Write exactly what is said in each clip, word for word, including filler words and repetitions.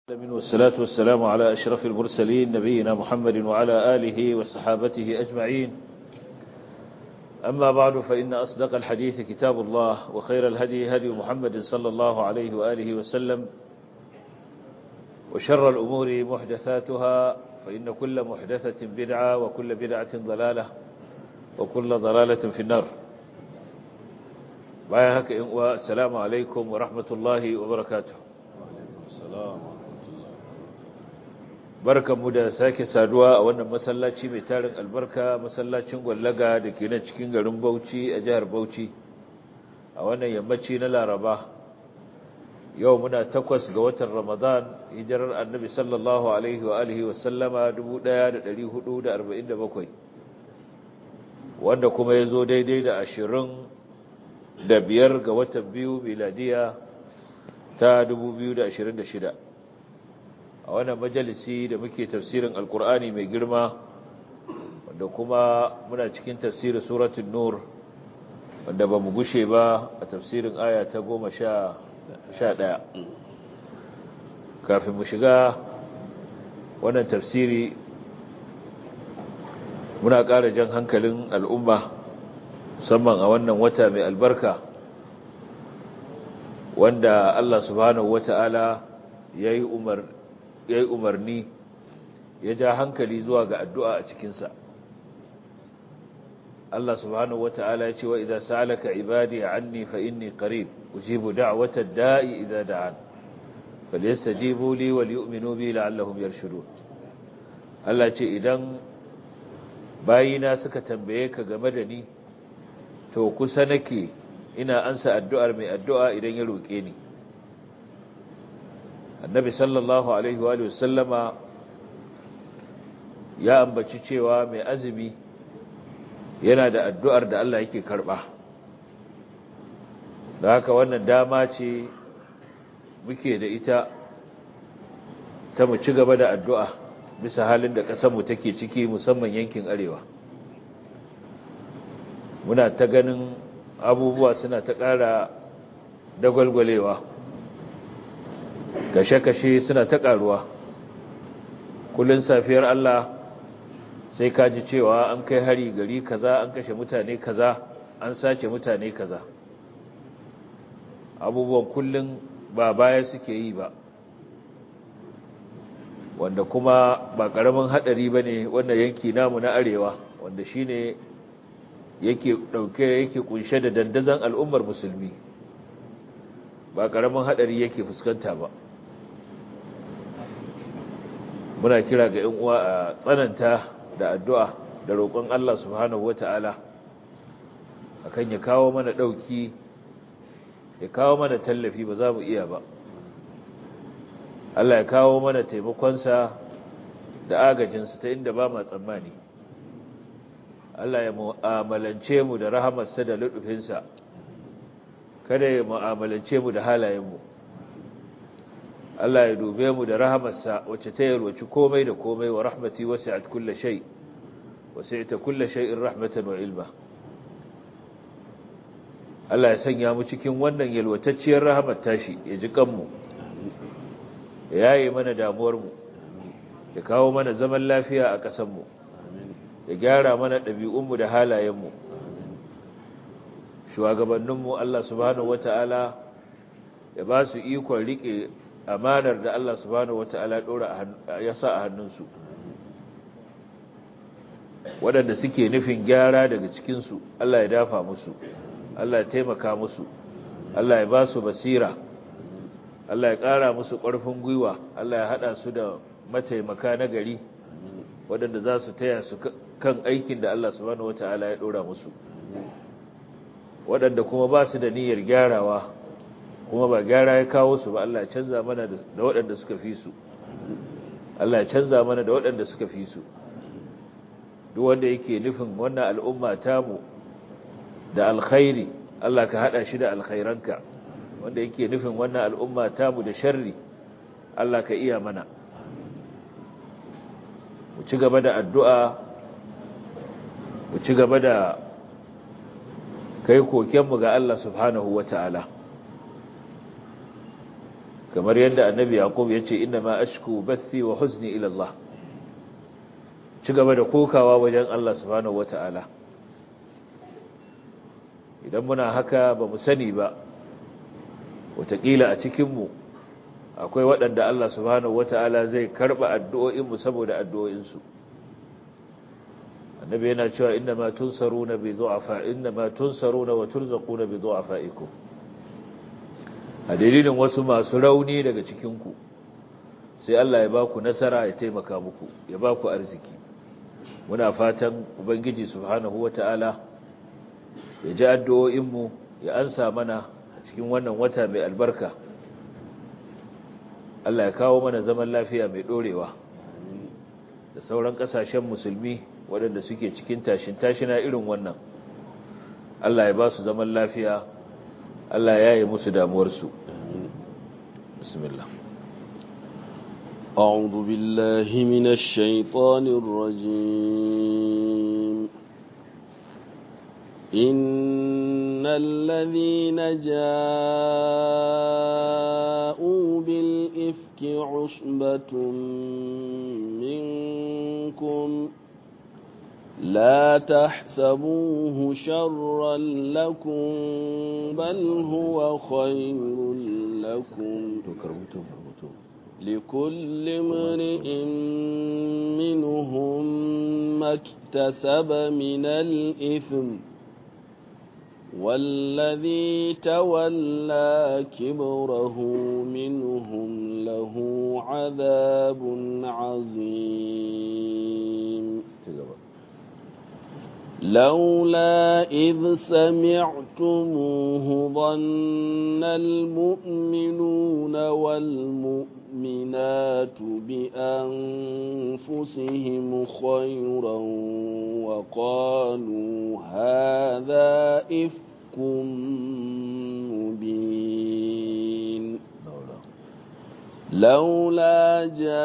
والصلاة والسلام على أشرف المرسلين نبينا محمد وعلى آله وصحابته أجمعين. أما بعد فإن أصدق الحديث كتاب الله وخير الهدي هدي محمد صلى الله عليه وآله وسلم وشر الأمور محدثاتها فإن كل محدثة بدعة وكل بدعة ضلالة وكل ضلالة في النار. والسلام عليكم ورحمة الله وبركاته. barkanmu da sake saduwa a wannan masallaci mai tarin albarka, masallacin Gwallaga da ke nan cikin garin Bauchi a jihar Bauchi a wannan yammaci na Laraba. Yau muna takwas ga watan Ramadan, hijirar Annabi sallallahu alaihi wa alihi wa sallama dubu ɗaya da ɗari hudu da arba'in da bakwai, wanda kuma ya zo daidai da ashirin da biyar ga watan biyu miladiya ta dubu biyu da ashirin da shida. A wannan majalisi da muke tafsirin alkur'ani mai girma, wanda kuma muna cikin tafsirin suratul nur, wanda ba mu gushe ba a tafsirin aya ta goma sha ɗaya. Kafin mu shiga wannan tafsiri muna ƙara jan hankalin al'umma, musamman a wannan wata mai albarka wanda Allah subhanahu wata'ala ya yi umar ya yi umarni ya ja hankali zuwa ga addu'a a cikinsa. Allah subhanahu wata'ala ya ce wa idza sa'alaka ibadi anni fa inni qarib ujibu da'wata da'i idza da'an falyastajibu li wal yu'minu bi la'allahum yarshudun. Allah ce idan bayina suka tambaye ka game da ni to kusa nake ina ansa addu'ar mai addu'a idan ya roke ni. Annabi sallallahu alaihi wa sallama ya ambaci cewa mai azumi yana da addu'ar da Allah yake karba. Da haka wannan dama ce muke da ita ta mu ci gaba da addu'a bisa halin da ƙasarmu take ciki, musamman yankin arewa. Muna ta ganin abubuwa suna ta ƙara dagwalgwalewa, kashe-kashe suna ta ƙaruwa. Kullun safiyar Allah sai ka ji cewa an kai hari gari kaza, an kashe mutane kaza, an sace mutane kaza. Abubuwan kullun ba baya suke yi ba, wanda kuma ba ƙaramin haɗari ba ne wannan yanki namu na arewa, wanda shi ne yake ɗauke yake ƙunshe da dandazon al'ummar musulmi. Ba ƙaramin haɗari yake fuskanta ba. Muna kira ga ‘yan uwa a tsananta da addu'a da roƙon Allah subhanahu wa ta'ala akan ya kawo mana ɗauki, ya kawo mana tallafi, ba za mu iya ba. Allah ya kawo mana taimakonsa da agajinsa ta inda ba ma tsammani. Allah ya mu'amalance mu da rahamarsa da luɗufinsa, kada ya mu'amalance mu da halayenmu. Allah ya dube mu da rahamarsa wacce ta yarwaci komai da komai, wa rahmati wasi'at kulli shay wasi'ta kulli shay'in rahmatan wa ilma. Allah ya sanya mu cikin wannan yalwatacciyar rahamar tashi, ya ji kanmu, ya yaye mana damuwar mu, ya kawo mana zaman lafiya a ƙasar mu, ya gyara mana ɗabi'un mu da halayen mu. Shugabannin mu Allah subhanahu wataala ya ba su ikon rike amanar da Allah subhanahu wata'ala dora ya sa a hannunsu. Waɗanda suke nufin gyara daga cikinsu Allah ya dafa musu, Allah ya taimaka musu, Allah ya ba su basira, Allah ya ƙara musu ƙarfin gwiwa, Allah ya haɗa su da mataimaka na gari waɗanda za su taya su kan aikin da Allah subhanahu wata'ala ya dora musu. Waɗanda kuma ba su da niyyar gyarawa kuma ba gyara ya kawo su ba, Allah ya canza mana da waɗanda suka fi su. Allah ya canza mana da waɗanda suka fi su. Duk wanda yake nufin wannan al'umma tamu da alkhairi, Allah ka haɗa shi da alkhairanka. Wanda yake nufin wannan al'umma tamu da sharri, Allah ka iya mana. Mu ci gaba da addu'a, mu ci gaba da kai kokenmu ga Allah subhanahu wa ta'ala. kamar yadda annabi yaqub ya ce inna ma ashku bathi wa huzni ila Allah ci gaba da kokawa wajen Allah subhanahu wata'ala idan muna haka ba mu sani ba wataƙila a cikinmu akwai waɗanda Allah subhanahu wata'ala zai karɓa addu'o'inmu saboda addu'o'insu annabi yana cewa inna ma tunsaruna bi du'afa inna ma tunsaruna wa turzaquna bi du'afaikum a dalilin wasu masu rauni daga cikinku sai Allah ya ba ku nasara ya taimaka muku ya ba ku arziki muna fatan ubangiji subhanahu wata'ala ya ji addu'o'inmu ya ansa mana a cikin wannan wata mai albarka Allah ya kawo mana zaman lafiya mai dorewa da sauran kasashen musulmi waɗanda suke cikin tashin tashina irin wannan Allah ya ba su zaman lafiya Allah ya yi musu damuwarsu bismillah أعوذ بالله من الشيطان الرجيم إن الذين جاءوا بالإفك عصبة منكم لا تحسبوه شرا لكم بل هو خير لكم لكل امرئ منهم ما اكتسب من الإثم والذي تولى كبره منهم له عذاب عظيم لولا إذ سمعتموه ظن المؤمنون والمؤمنات بأنفسهم خيرا وقالوا هذا إفك مبين لولا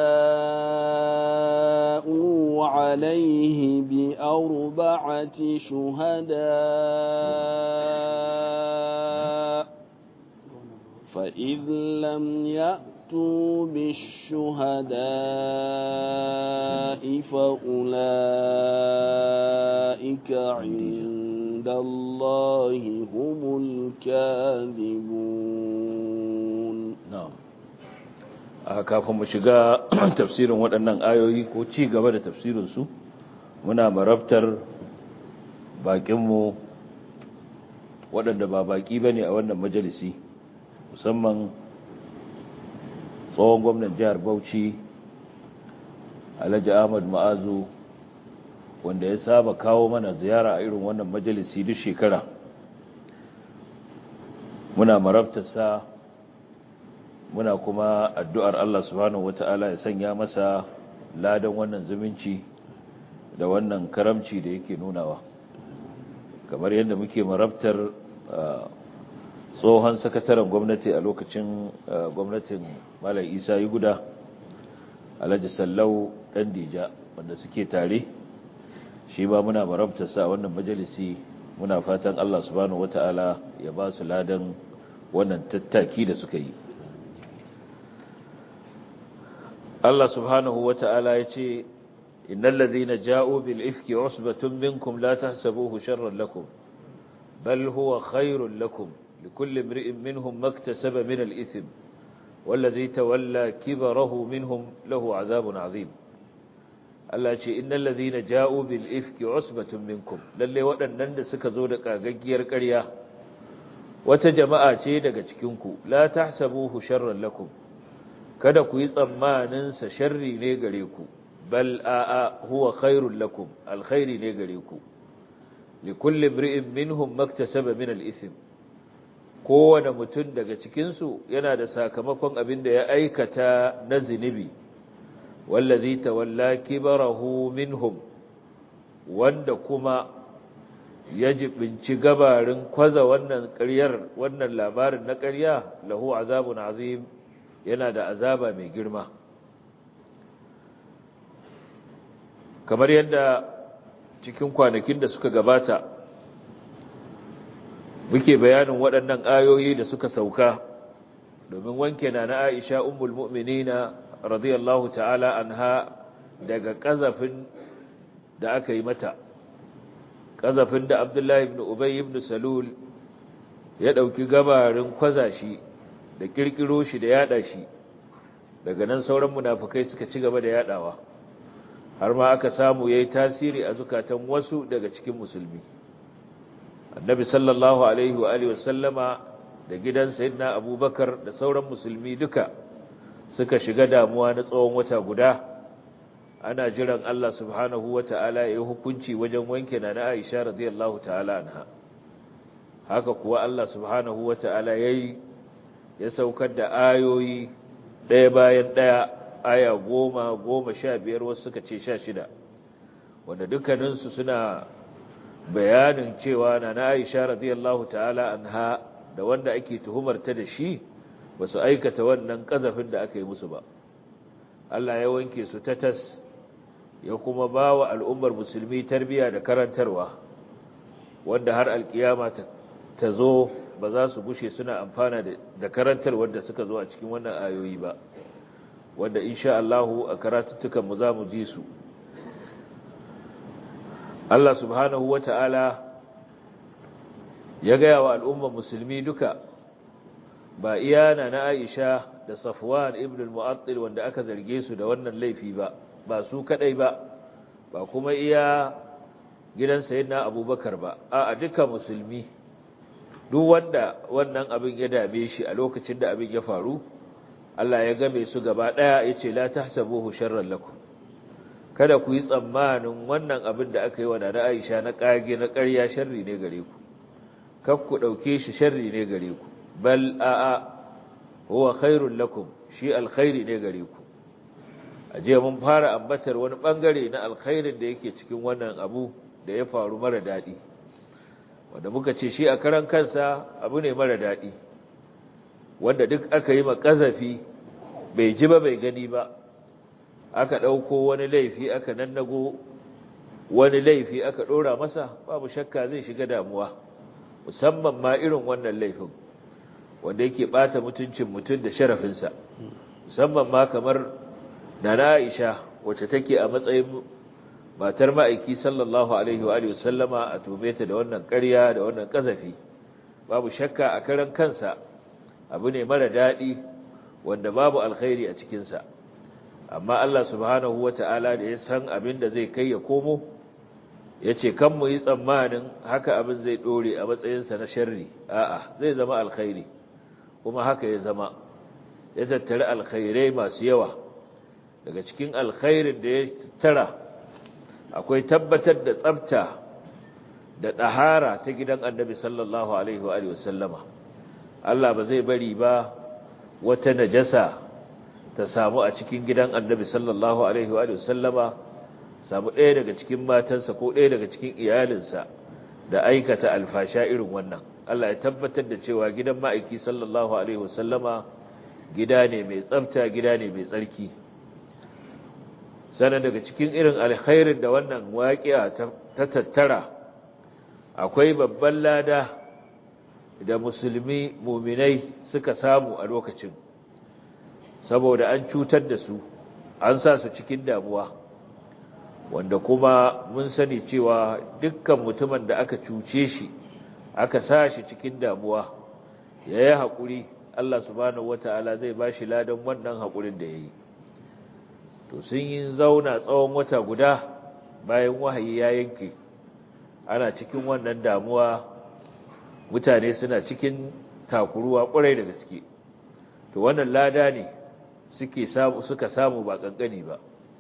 جاءوا عليه بأربعة شهداء فإذ لم يأتوا بالشهداء فأولئك عند الله هم الكاذبون نعم kafin mu shiga tafsirin waɗannan ayoyi ko ci gaba da tafsirinsu muna marabtar baƙinmu waɗanda ba baƙi ba ne a wannan majalisi musamman tsohon gwamnan jihar Bauchi Alhaji Ahmad Ma'azu wanda ya saba kawo mana ziyara a irin wannan majalisi duk shekara muna marabtarsa muna kuma addu'ar Allah subhanahu wata'ala ya sanya masa ladan wannan zumunci da wannan karamci da yake nunawa kamar yadda muke marabtar tsohon sakataren gwamnati a lokacin gwamnatin Malam Isa Yuguda Alhaji Sallau dan Dija wanda suke tare shi ba muna marabtar sa wannan majalisi muna fatan Allah subhanahu wata'ala ya ba su ladan wannan tattaki da suka yi Allah subhanahu wata'ala ya ce innal ladhina ja'u bil ifki usbatun minkum la tahsabuhu sharran lakum bal huwa khairun lakum likulli imri'in minhum maktasaba min al ithm والذي تولى كبره منهم له عذاب عظيم Allah ce innal ladhina ja'u bil ifki usbatun minkum lalle waɗannan da suka zo da kagaggiyar ƙarya wata jama'a ce daga cikin ku la tahsabuhu sharran lakum kada ku yi tsammanin sa sharri ne gare ku bal a'a huwa khairul lakum alkhairi ne gare ku likulli imri'in minhum maktasaba min al-ithm kowane mutum daga cikin su yana da sakamakon abin da ya aikata na zinubi wallazi tawalla kibarahu minhum wanda kuma ya jibinci gabarin kwaza wannan ƙaryar wannan labarin na ƙarya lahu azabun azim yana da azaba mai girma kamar yadda cikin kwanakin da suka gabata muke bayanin waɗannan ayoyi da suka sauka domin wanke na na Aisha ummul mu'minina radiyallahu ta'ala anha daga kazafin da aka yi mata, kazafin da Abdullahi ibn Ubay ibn Salul ya dauki gabarin kwaza shi da kirkiro shi da yada shi, daga nan sauran munafikai suka ci gaba da yadawa har ma aka samu yayi tasiri a zukatan wasu daga cikin musulmi. Annabi sallallahu alaihi wa alihi wasallama da gidan sayyidina Abubakar da sauran musulmi duka suka shiga damuwa na tsawon wata guda, ana jiran Allah subhanahu wata'ala ya yi hukunci wajen wanke na Aisha radiyallahu ta'ala anha. Haka kuwa Allah subhanahu wata'ala yayi ya saukar da ayoyi ɗaya bayan ɗaya, aya goma goma sha biyar, wasu suka ce sha shida, wanda dukkaninsu suna bayanin cewa na Aisha radiyallahu ta'ala anha da wanda ake tuhumarta da shi ba su aikata wannan ƙazafin da aka yi musu ba. Allah ya wanke su tatas, ya kuma ba wa al'ummar musulmi tarbiya da karantarwa, wanda har alkiyama ta zo ba za su gushe suna amfana da karantarwar da suka zo a cikin wannan ayoyi ba, wanda insha Allahu a karatuttukanmu za mu ji su. Allah subhanahu wa ta'ala ya gaya wa al'ummar musulmi duka, ba iyana na Aisha da Safwan ibn al-Mu'attil wanda aka zarge su da wannan laifi ba, ba su kadai ba, ba kuma iya gidan sayyidina Abubakar ba, a duka musulmi, duk wanda wannan abin ya dame shi a lokacin da abin ya faru, Allah ya game su gaba daya yace la tahsabuhu sharran lakum, kada ku yi tsammanin wannan abin da aka yi wa Nana Aisha na kage na ƙarya sharri ne gare ku, kar ku dauke shi sharri ne gare ku, bal a'a huwa khairul lakum, shi alkhairi ne gare ku. Aje mun fara ambatar wani bangare na alkhairin da yake cikin wannan abu da ya faru mara dadi, wanda muka ce shi a karan kansa abu ne mara dadi, wanda duk aka yi makazafi bai ji ba bai gani ba, aka dauko wani laifi aka nannago wani laifi aka dora masa, babu shakka zai shiga damuwa, musamman ma irin wannan laifin wanda yake bata mutuncin mutum da sharafinsa, musamman ma kamar Nana Aisha wacce take a matsayin matar ma'aiki sallallahu alaihi wa sallama, a tume ta da wannan ƙarya da wannan ƙazafi, babu shakka a karan kansa abu ne mara daɗi wanda babu alkhairi a cikinsa. Amma Allah subhanahu wa ta'ala da ya san abin da zai kai ya komo, ya ce kan mu yi tsammanin haka abin zai ɗore a matsayinsa na sharri, a'a zai zama alkhairi, kuma haka ya zama, ya tattari alkhairai masu yawa. Daga cikin alkhairin da ya tara akwai tabbatar da tsafta da ɗahara ta gidan annabi sallallahu alaihi wa sallama. Allah ba zai bari ba wata najasa ta samu a cikin gidan annabi sallallahu alaihi wa sallama, samu ɗaya daga cikin matansa ko ɗaya daga cikin iyalinsa da aikata alfasha irin wannan. Allah ya tabbatar da cewa gidan ma'aiki sallallahu alaihi wa sallama gida ne mai tsafta, gida ne mai tsarki. Sannan daga cikin irin alkhairin da wannan waƙiya ta tattara akwai babban lada da musulmi muminai suka samu a lokacin, saboda an cutar da su, an sa su cikin damuwa, wanda kuma mun sani cewa dukkan mutumin da aka cuce shi aka sa shi cikin damuwa ya yi haƙuri, Allah subhanahu wata'ala zai ba shi ladan wannan haƙurin da ya yi. To sun yi zauna tsawon wata guda bayan wahayi ya yanke, ana cikin wannan damuwa, mutane suna cikin takuruwa ƙwarai da gaske. To wannan lada ne suke samu suka samu ba kankani ba,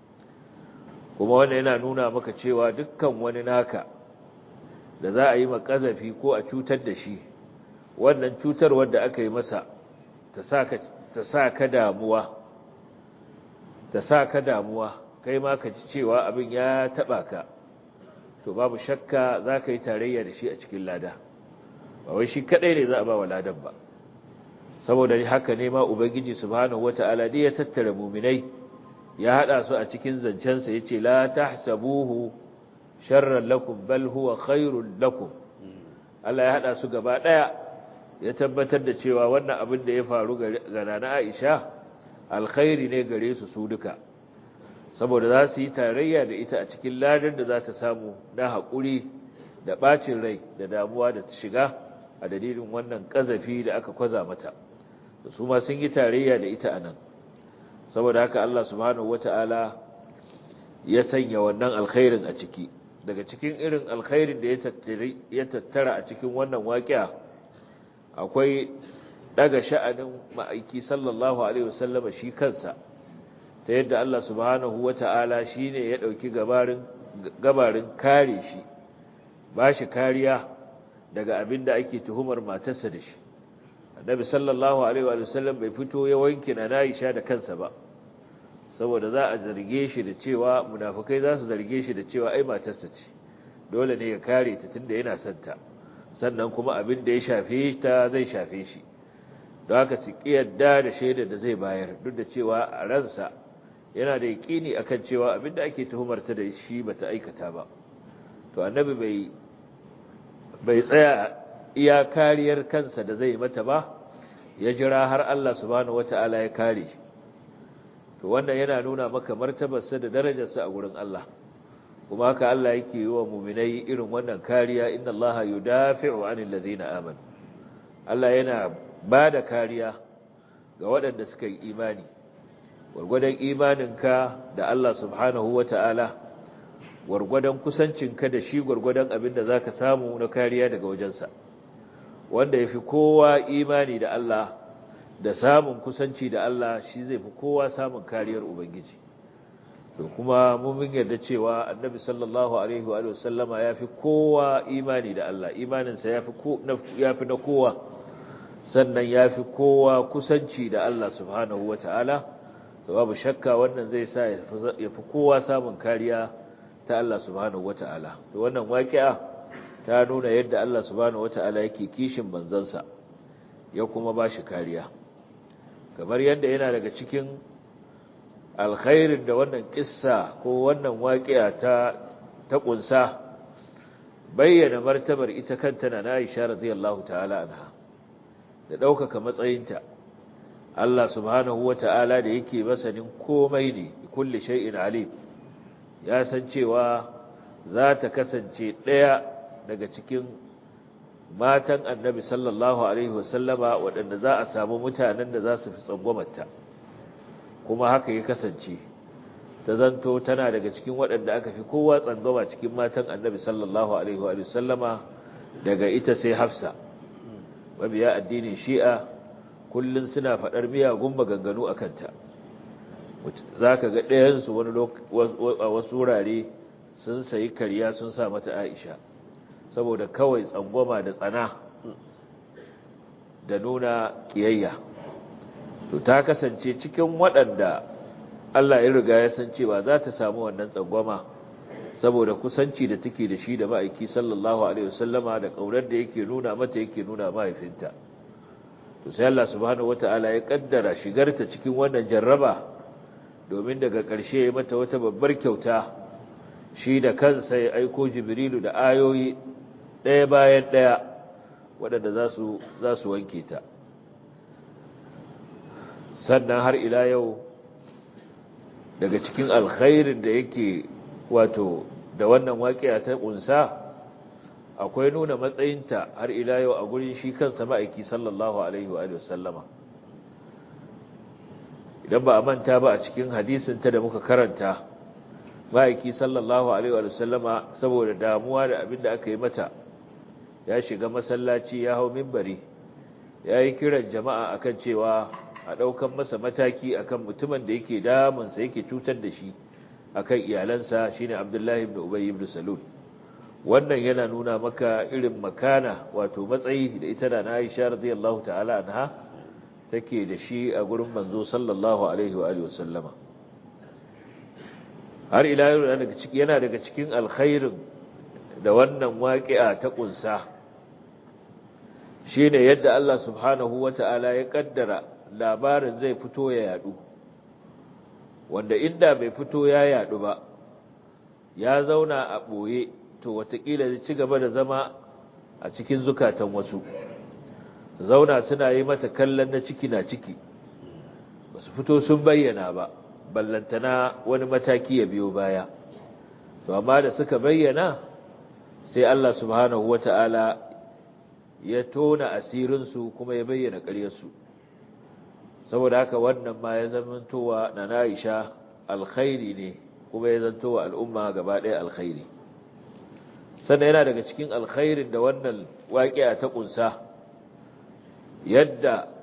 kuma wannan yana nuna maka cewa dukkan wani naka da za a yi makazafi ko a cutar da shi, wannan cutarwar da aka yi masa ta sa ka damuwa ta sa ka damuwa kai ma ka ji cewa abin ya taba ka, to babu shakka za ka yi tarayya da shi a cikin lada, ba wai shi kadai ne za a ba wa ladan ba. Saboda haka ne ma ubangiji subhanahu wata'ala dai ya tattara mu'minai ya hada su a cikin zancensa, yace la tahsabuhu sharran lakum bal huwa khairul lakum. Allah ya hada su gaba daya ya tabbatar da cewa wannan abin da ya faru ga Nana Aisha alkhairi ne gare su su duka saboda za su yi tarayya da ita a cikin ladan da za ta samu na haƙuri da ɓacin rai da damuwa da ta shiga a dalilin wannan ƙazafi da aka kwaza mata da su ma sun yi tarayya da ita a nan saboda haka Allah subhanahu wata'ala ya sanya wannan alkhairin a ciki daga cikin irin alkhairin da ya tattara a cikin wannan waƙiya akwai daga sha'anin ma'aiki sallallahu alaihi wasallama shi kansa ta yadda Allah subhanahu wata'ala shine ya dauki gabarin gabarin kare shi bashi kariya daga abin da ake tuhumar matarsa da shi annabi sallallahu alaihi wasallam bai fito ya wanke na Aisha da kansa ba saboda za a zarge shi da cewa munafikai za su zarge shi da cewa ai matarsa ce dole ne ya kare ta tunda yana son ta sannan kuma abin da ya shafe ta zai shafe shi don haka su kiyarda da shaidar da zai bayar duk da cewa a ransa yana da yaƙini akan cewa abin da ake tuhumar ta da shi bata aikata ba to annabi bai bai tsaya iya kariyar kansa da zai mata ba ya jira har Allah subhanahu wataala ya kare shi to wannan yana nuna maka martabarsa da darajarsa a gurin Allah kuma haka Allah yake yi wa mu'minai irin wannan kariya inna Allaha yudafi'u 'anil ladina amanu Allah yana bada kariya ga waɗanda suka yi imani gurgurdan imaninka da Allah subhanahu wata'ala gurgurdan kusancinka da shi gurgurdan abinda zaka samu na kariya daga wajensa wanda yafi kowa imani da Allah da samun kusanci da Allah shi zai fi kowa samun kariyar ubangiji to kuma mun yarda cewa annabi sallallahu alaihi wa sallama yafi kowa imani da Allah imaninsa yafi ko yafi na kowa sannan yafi kowa kusanci da Allah subhanahu wataala to babu shakka wannan zai sa yafi kowa samun kariya ta Allah subhanahu wataala to wannan waqi'a ta nuna yadda Allah subhanahu wataala yake kishin manzansa ya kuma bashi kariya kamar yadda yana daga cikin alkhairin da wannan kissa ko wannan waƙiya ta ta kunsa bayyana martabar ita kanta na Aisha radiyallahu ta'ala anha da daukaka matsayinta Allah subhanahu wata'ala da yake masanin komai ne kulli shay'in alim ya san cewa za ta kasance daya daga cikin matan annabi sallallahu alaihi wasallama waɗanda za a samu mutanen da za su fi tsangwamarta kuma haka ya kasance ta zanto tana daga cikin waɗanda aka fi kowa tsangwama cikin matan annabi sallallahu alaihi wasallama daga ita sai hafsa mabiya addinin shi'a kullum suna faɗar miyagun maganganu a kanta za ka ga ɗayansu wani a wasu wurare sun sayi karya sun sa mata aisha saboda kawai tsangwama da tsana da nuna ƙiyayya to ta kasance cikin waɗanda Allah ya riga ya san cewa za ta samu wannan tsangwama saboda kusanci da take da shi da ma'aiki sallallahu alaihi wasallama da ƙaunar da yake nuna mata yake nuna mahaifinta to sai Allah subhanahu wataala ya kaddara shigarta cikin wannan jarraba domin daga ƙarshe ya mata wata babbar kyauta shi da kansa ya aiko Jibrilu da ayoyi ɗaya bayan ɗaya waɗanda za su wanke ta sannan har ila yau daga cikin alkhairin da yake wato da wannan waƙiya ta ƙunsa akwai nuna matsayinta har ila yau a gurin shi kansa ma'aiki sallallahu alaihi wa sallama idan ba a manta ba a cikin hadisinta da muka karanta ma'aiki sallallahu alaihi wa sallama saboda damuwa da abin da aka yi mata ya shiga masallaci ya hau mimbari ya yi kiran jama'a akan cewa a ɗaukan masa mataki akan mutumin da yake damunsa yake cutar da shi akan iyalansa shine Abdullahi ibn Ubay ibn Salul wannan yana nuna maka irin makana wato matsayi da ita da Aisha radiyallahu ta'ala anha take da shi a gurin manzo sallallahu alaihi wa alihi wasallama har ila yau daga ciki yana daga cikin alkhairin da wannan waqi'a ta kunsa shine yadda Allah subhanahu wata'ala ya kaddara labarin zai fito ya yadu wanda inda bai fito ya yadu ba ya zauna a boye to watakila zai ci gaba da zama a cikin zukatan wasu zauna suna yi mata kallon na ciki na ciki ba su fito sun bayyana ba ballantana wani mataki ya biyo baya to amma da suka bayyana sai Allah subhanahu wata'ala ya tona asirinsu kuma ya bayyana ƙaryarsu saboda haka wannan ma ya zamantowa na Aisha alkhairi ne kuma ya zantowa al'umma gaba ɗaya alkhairi sannan yana daga cikin alkhairin da wannan waƙiya ta ƙunsa yadda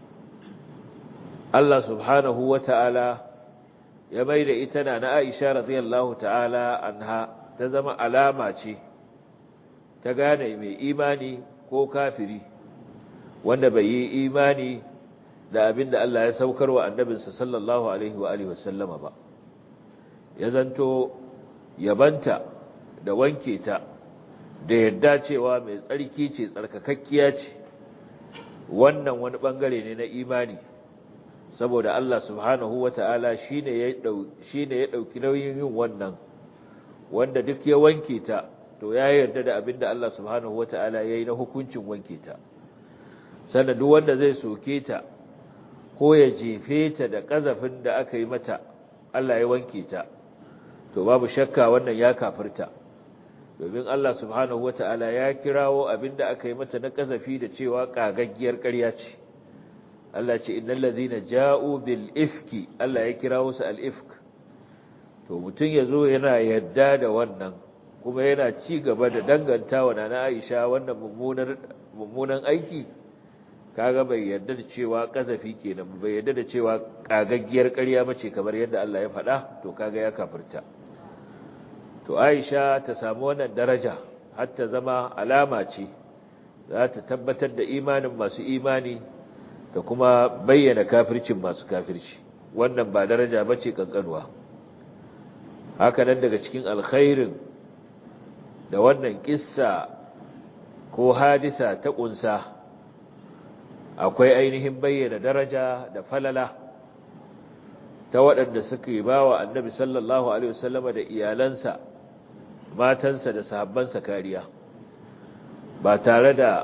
Allah subhanahu wata'ala ya mai da ita na Aisha radiyallahu ta'ala anha ta zama alama ce ta gane mai imani ko kafiri wanda bai yi imani da abin da Allah ya saukar wa annabinsa sallallahu alaihi wa alihi wasallama ba ya zanto yabanta da wanke ta da yadda cewa mai tsarki ce tsarkakakkiya ce wannan wani bangare ne na imani saboda Allah subhanahu wata'ala shine ya shine ya dauki nauyin yin wannan wanda duk ya wanke ta to ya yarda da abinda Allah subhanahu wata'ala yayi na hukuncin wanke ta sannan duk wanda zai soke ta ko ya jefe ta da kazafin da aka yi mata Allah ya wanke ta to babu shakka wannan ya kafirta domin Allah subhanahu wata'ala ya kirawo abinda aka yi mata na kazafi da cewa kagaggiyar ƙarya ce Allah ce innal ladhina ja'u bil ifki Allah ya kirawo su al ifk to mutun yazo yana yadda da wannan kuma yana ci gaba da dangantawa nana Aisha wannan mummunar mummunan aiki kaga bai yarda da cewa kazafi kenan bai yarda da cewa kagaggiyar ƙarya bace kamar yadda Allah ya faɗa to kaga ya kafirta to Aisha ta samu wannan daraja har ta zama alama ce za ta tabbatar da imanin masu imani da kuma bayyana kafircin masu kafirci wannan ba daraja bace kankanuwa haka nan daga cikin alkhairin da wannan kissa ko hadisa ta kunsa akwai ainihin bayyana daraja da falala ta waɗanda suka yi bawa annabi sallallahu alaihi wasallam da iyalansa matansa da sahabbansa kariya ba tare da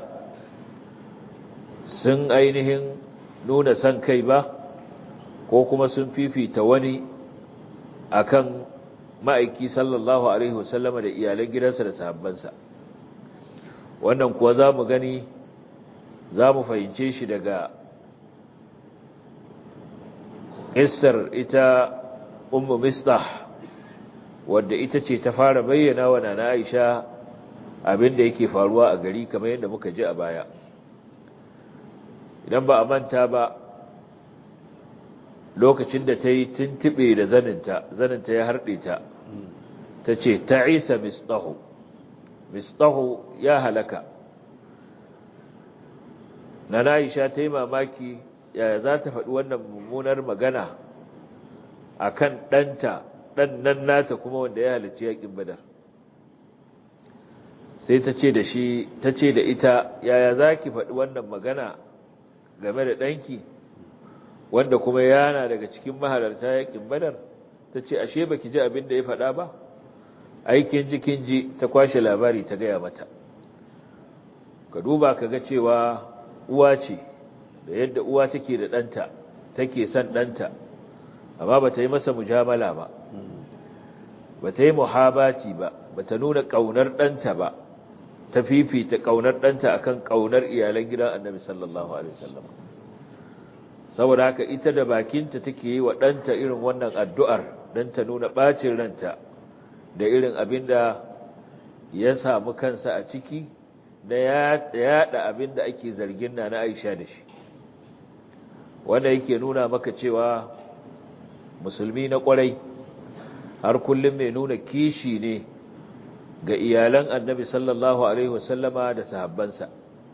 sun ainihin nuna san kai ba ko kuma sun fifita wani akan ma'aiki sallallahu alaihi wasallama da iyalan gidansa da sahabbansa wannan kuwa za mu gani za mu fahimce shi daga ƙissar ita ummu mistah wadda ita ce ta fara bayyana wa nana Aisha abin da yake faruwa a gari kamar yadda muka ji a baya idan ba a manta ba lokacin da ta yi tuntuɓe da zaninta zaninta ya harɗe ta ta ce ta isa mistahu mistahu ya halaka nana Aisha ta yi mamaki yaya za ta faɗi wannan mummunar magana a kan ɗanta ɗan nan nata kuma wanda ya halarci yaƙin badar sai ta ce da shi ta ce da ita yaya za ki faɗi wannan magana game da ɗanki wanda kuma yana daga cikin mahalarta yaƙin badar ta ce ashe ba ki ji abin da ya faɗa ba aikin ji kin ji ta kwashe labari ta gaya mata ka duba ka ga cewa uwa ce da yadda uwa take da ɗanta take son ɗanta amma ba ta yi masa mujamala ba ba ta yi muhabati ba ba ta nuna ƙaunar ɗanta ba ta fifita ƙaunar ɗanta akan ƙaunar iyalan gidan annabi sallallahu alaihi wasallam saboda haka ita da bakinta take yi wa ɗanta irin wannan addu'ar don ta nuna ɓacin ranta da irin abin da ya samu kansa a ciki da yaɗa abin da ake zargin na na Aisha da shi wanda yake nuna maka cewa musulmi na ƙwarai har kullum mai nuna kishi ne ga iyalan annabi sallallahu alaihi wasallama da sahabbansa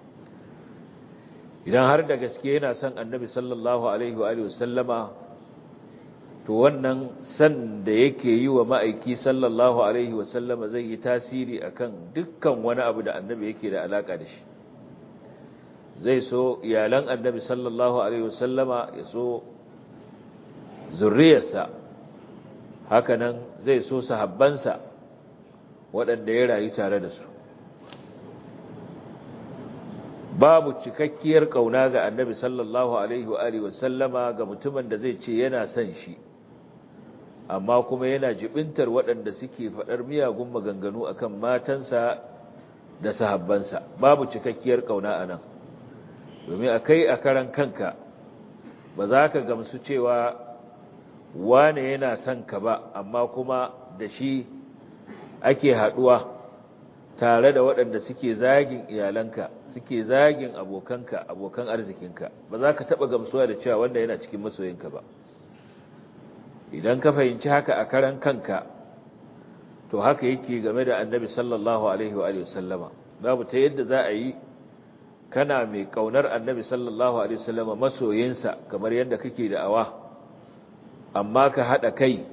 idan har da gaske yana son annabi sallallahu alaihi wasallama to wannan san da yake yi wa ma'aiki sallallahu alaihi wasallama zai yi tasiri akan dukkan wani abu da annabi yake da alaka da shi zai so iyalan annabi sallallahu alaihi wasallama ya so zurriyarsa hakanan zai so sahabbansa waɗanda ya rayu tare da su babu cikakkiyar kauna ga annabi sallallahu alaihi wa alihi wasallama ga mutumin da zai ce yana son shi amma kuma yana jibintar waɗanda suke faɗar miyagun maganganu akan matansa da sahabbansa. Babu cikakkiyar kauna anan, domin akai a karan kanka ba za ka gamsu cewa wane yana son ka ba amma kuma da shi ake haɗuwa tare da waɗanda suke zagin iyalanka, suke zagin abokanka, abokan arzikinka. Ba za ka taɓa gamsuwa da cewa wanda yana cikin masoyinka ba. Idan ka fahimci haka a karan kanka, to haka yake game da annabi sallallahu alaihi wa alihi wasallama. Babu ta yadda za a yi kana mai kaunar annabi sallallahu alaihi wasallama, masoyinsa kamar yadda kake da'awa, amma ka haɗa kai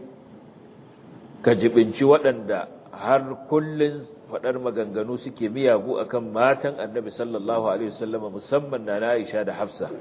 ka jibinci waɗanda har kullun faɗar maganganu suke miyagu akan matan annabi sallallahu alaihi wasallama, musamman na Aisha da Hafsa.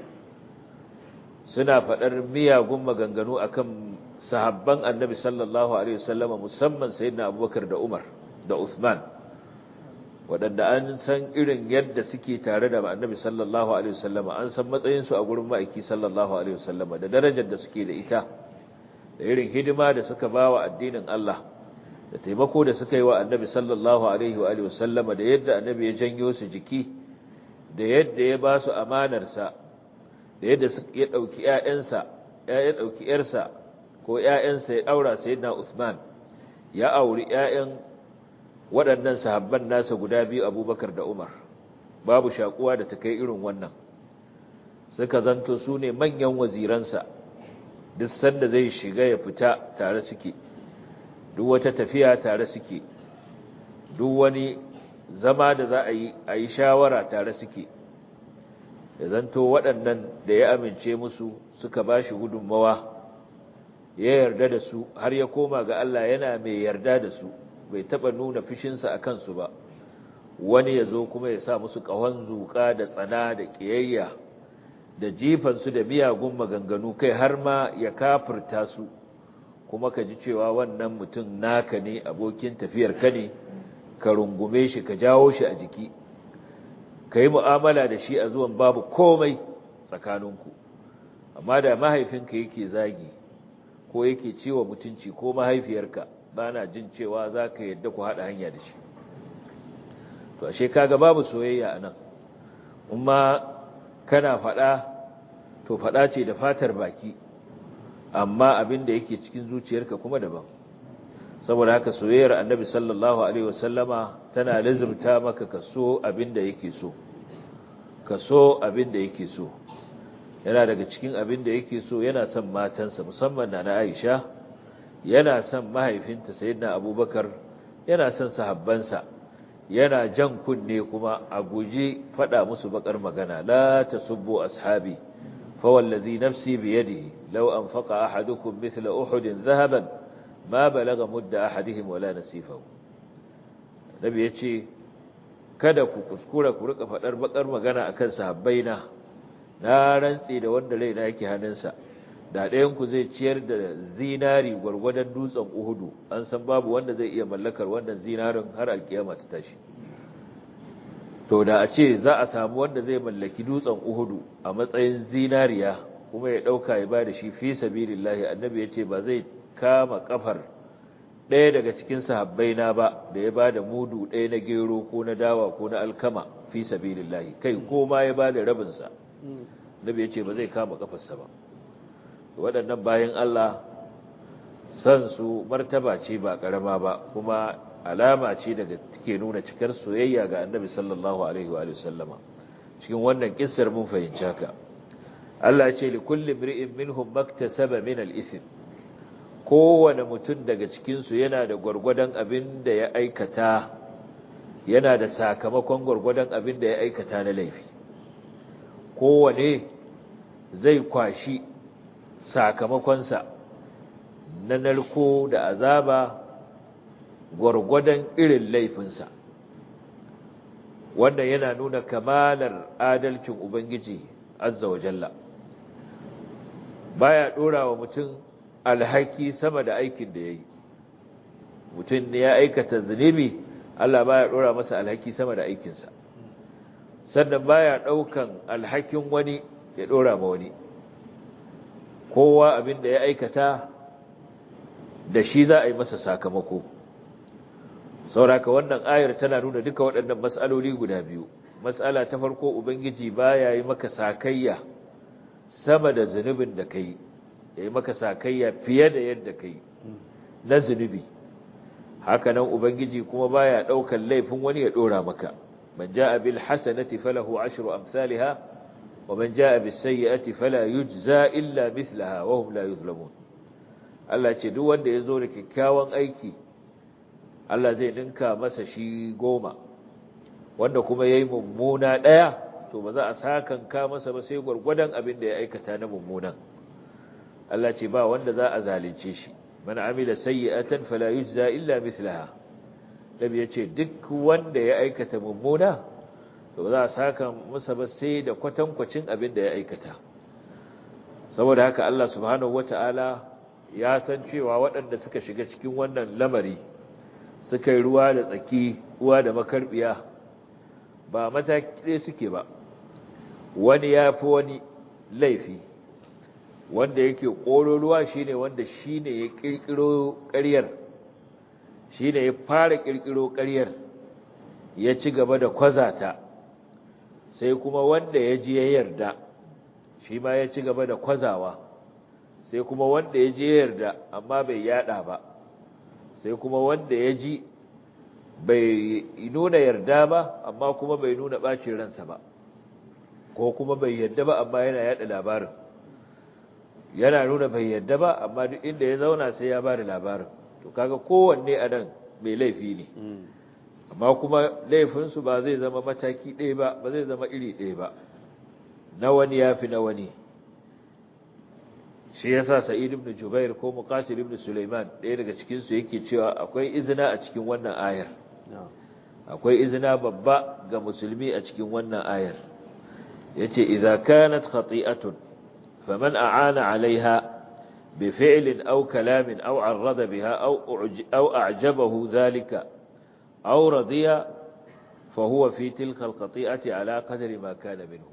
Suna faɗar miyagun maganganu akan sahabban annabi sallallahu alaihi wasallama, musamman sayyidina Abubakar da Umar da Uthman, waɗanda an san irin yadda suke tare da annabi sallallahu alaihi wasallama, an san matsayinsu a gurin ma'aiki sallallahu alaihi wasallama da darajar da suke da ita, da irin hidima da suka ba wa addinin Allah, da taimako da suka yi wa annabi sallallahu alaihi wa sallama, da yadda annabi ya janyo su jiki, da yadda ya ba su amanarsa, da yadda ya ɗauki ‘ya'yansa, ya ɗauki ‘yarsa ko ‘ya'yansa ya ɗaura sayyidina Uthman, ya auri ‘ya'yan waɗannan sahabban nasa guda biyu Abubakar da Umar. Babu shakuwa da ta kai irin wannan. Suka zanto su ne manyan waziransa, duk sanda zai shiga ya fita tare suke, duk wata tafiya tare suke, duk wani zama da za a yi a yi shawara tare suke. Da zanto waɗannan da ya amince musu suka ba shi gudunmawa, ya yarda da su har ya koma ga Allah yana mai yarda da su, bai taɓa nuna fushinsa a kansu ba. Wani ya zo kuma ya sa musu ƙahon zuƙa da tsana da ƙiyayya da jifansu da miyagun maganganu, kai har ma ya kafirta su, kuma ka ji cewa wannan mutum naka ne, abokin tafiyar ka ne, ka rungume shi, ka jawo shi a jiki, ka yi mu'amala da shi a zuwan babu komai tsakaninku. Amma da mahaifinka yake zagi ko yake ciwo mutunci ko mahaifiyarka, ba na jin cewa za ka yadda ku haɗa hanya da shi. To ashe kaga babu soyayya a nan, amma kana faɗa to faɗa ce da fatar baki, amma abin da yake cikin zuciyarka kuma daban. Saboda haka soyayyar annabi sallallahu alaihi wasallama tana lazumta maka kaso abin da yake so, kaso abin da yake so. Yana daga cikin abin da yake so, yana son matansa, musamman na Aisha, yana son mahaifinta sayyidina Abubakar, yana son sahabbansa, yana jan kunne kuma a guji faɗa musu bakar magana. La tasubbu ashabi fa wallazi nafsi bi yadihi law anfaqa ahadukum mithla uhudin dhahaban ma balagha mudda ahadihim wala nasifahu. Nabi yace kada ku kuskura ku rika faɗar bakar magana akan sahabbaina, na rantsi da wanda raina yake hannunsa, da ɗayan ku zai ciyar da zinari gwargwadon dutsen Uhudu, an san babu wanda zai iya mallakar wannan zinarin har alkiyama ta tashi. To da a ce za a samu wanda zai mallaki dutsen Uhudu a matsayin zinariya kuma ya ɗauka ya ba da shi fi sabilillahi, annabi ya ce ba zai kama kafar ɗaya daga cikin sahabbaina ba da ya ba da mudu ɗaya na gero ko na dawa ko na alkama fi sabilillahi, kai ko ma ya ba da rabinsa, annabi ya ce ba zai kama kafarsa ba. Waɗannan bayan Allah san su martaba ce ba ƙarama ba, kuma alama ce daga take nuna cikar soyayya ga annabi sallallahu alaihi wa sallama. Cikin wannan kissar mun fahimci haka. Allah ya ce li kulli imri'in minhum maktasaba min al-ithm, kowane mutum daga cikin su yana da gurgurdan abin da ya aikata, yana da sakamakon gurgurdan abin da ya aikata na laifi. Kowane zai kwashi sakamakonsa na narko da azaba gwargwadon irin laifinsa. Wannan yana nuna kamalar adalcin Ubangiji azza wa jalla. Baya dora wa mutum alhaki sama da aikin da yayi. Mutum ne ya aikata zunubi, Allah baya dora masa alhaki sama da aikinsa. sannan baya daukan alhakin wani ya dora ma wani kowa abin da ya aikata da shi za a yi masa sakamako sauraka wannan ayar tana nuna duka waɗannan mas'aloli guda biyu mas'ala ta farko ubangiji baya yi maka sakayya sama da zunubin da kai ya yi maka sakayya fiye da yadda kai na zunubi haka nan ubangiji kuma baya ɗaukar laifin wani ya ɗora maka man ja'a bil hasanati falahu ashru amsalha wa man ja'a bis sayyi'ati fala yujza illa mithlaha wa hum la yuzlamun Allah ce duk wanda ya zo da kyakkyawan aiki Allah zai ninka masa shi goma wanda kuma yayi mummuna daya to ba za a sakanka masa ba sai gurgurdan abin da ya aikata na mummunan Allah ce ba wanda za a zalunce shi man amila sayyi'atan fala yujza illa mithlaha nabi yace duk wanda ya aikata mummuna to ba za a saka masa ba sai da kwatankwacin abin da ya aikata saboda haka Allah subhanahu wataala ya san cewa waɗanda suka shiga cikin wannan lamari suka yi ruwa da tsaki uwa da makarbiya ba mataki ɗaya suke ba wani ya fi wani laifi wanda yake ƙororuwa shi ne wanda shi ne ya ƙirƙiro ƙaryar shi ne ya fara ƙirƙiro ƙaryar ya ci gaba da kwazata sai kuma wanda ya ji ya yarda shi ma ya ci gaba da kwazawa sai kuma wanda ya ji ya yarda amma bai yada ba sai kuma wanda ya ji bai nuna yarda ba amma kuma bai nuna ɓacin ransa ba ko kuma bai yarda ba amma yana yada labarin yana nuna bai yarda ba amma duk inda ya zauna sai ya ba da labarin to kaga kowanne a nan mai laifi ne amma kuma laifinsu ba zai zama mataki ɗaya ba ba zai zama iri ɗaya ba na wani ya fi na wani shi yasa Sa'id ibn Jubair ko Muqatil ibn Sulaiman ɗaya daga cikin su yake cewa akwai izina a cikin wannan ayar akwai izina babba ga musulmi a cikin wannan ayar yace idza kanat khati'atun faman a'ana 'alayha bi fi'lin aw kalamin aw 'arrada biha aw aw a'jabahu dhalika aw radiya fa huwa fi tilka al-khati'ati 'ala qadri ma kana minhu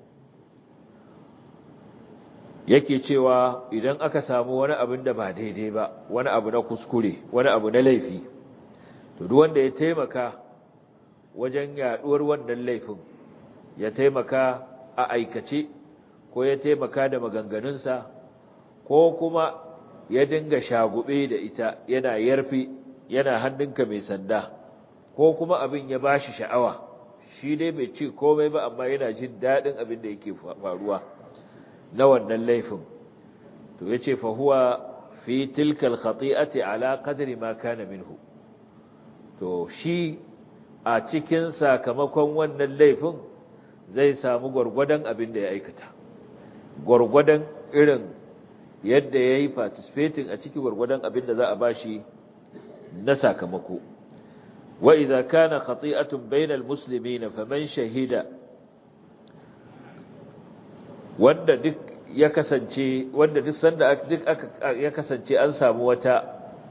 yake cewa idan aka samu wani abin da ba daidai ba wani abu na kuskure wani abu na laifi to duk wanda ya taimaka wajen yaduwar wannan laifin ya taimaka a aikace ko ya taimaka da maganganunsa ko kuma ya dinga shagube da ita yana yarfi yana hannunka mai sanda ko kuma abin ya bashi sha'awa shi dai bai ci komai ba amma yana jin dadin abin da yake faruwa na wannan laifin to yace fa huwa fi tilka al-khati'ati ala qadri ma kana minhu to shi a cikin sakamakon wannan laifin zai samu gurgurdan abin da ya aikata gurgurdan irin yadda yayi participating a cikin gurgurdan abin da za a bashi na sakamako wa idza kana khati'atun bainal muslimin faman shahida wanda duk ya kasance wanda duk sanda duk aka ya kasance an samu wata